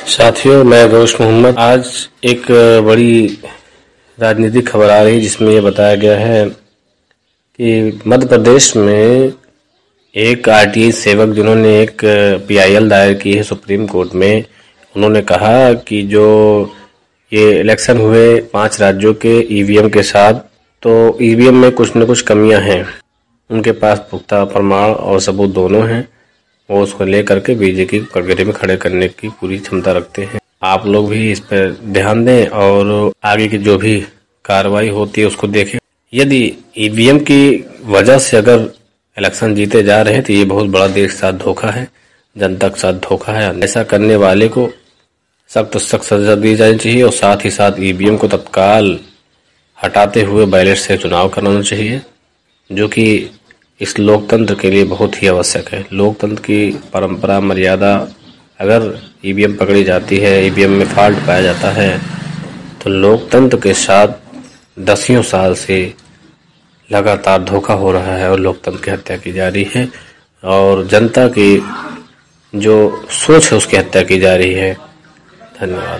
साथियों, मैं गौश मोहम्मद। आज एक बड़ी राजनीतिक खबर आ रही है जिसमें ये बताया गया है कि मध्य प्रदेश में एक आरटीआई सेवक जिन्होंने एक पीआईएल दायर की है सुप्रीम कोर्ट में, उन्होंने कहा कि जो ये इलेक्शन हुए 5 राज्यों के ईवीएम के साथ, तो ईवीएम में कुछ न कुछ कमियां हैं। उनके पास पुख्ता प्रमाण और सबूत दोनों हैं। वो उसको लेकर के बीजेपी को कटघरे में खड़े करने की पूरी क्षमता रखते हैं। आप लोग भी इस पर ध्यान दें और आगे की जो भी कार्रवाई होती है उसको देखें। यदि ईवीएम की वजह से अगर इलेक्शन जीते जा रहे हैं तो ये बहुत बड़ा देश के साथ धोखा है, जनता के साथ धोखा है। ऐसा करने वाले को सख्त सख्त सजा दी जानी चाहिए और साथ ही साथ ईवीएम को तत्काल हटाते हुए बैलेट से चुनाव कराना चाहिए, जो कि इस लोकतंत्र के लिए बहुत ही आवश्यक है। लोकतंत्र की परंपरा मर्यादा, अगर ईवीएम पकड़ी जाती है, ईवीएम में फॉल्ट पाया जाता है, तो लोकतंत्र के साथ दसियों साल से लगातार धोखा हो रहा है और लोकतंत्र की हत्या की जा रही है और जनता की जो सोच है उसकी हत्या की जा रही है। धन्यवाद।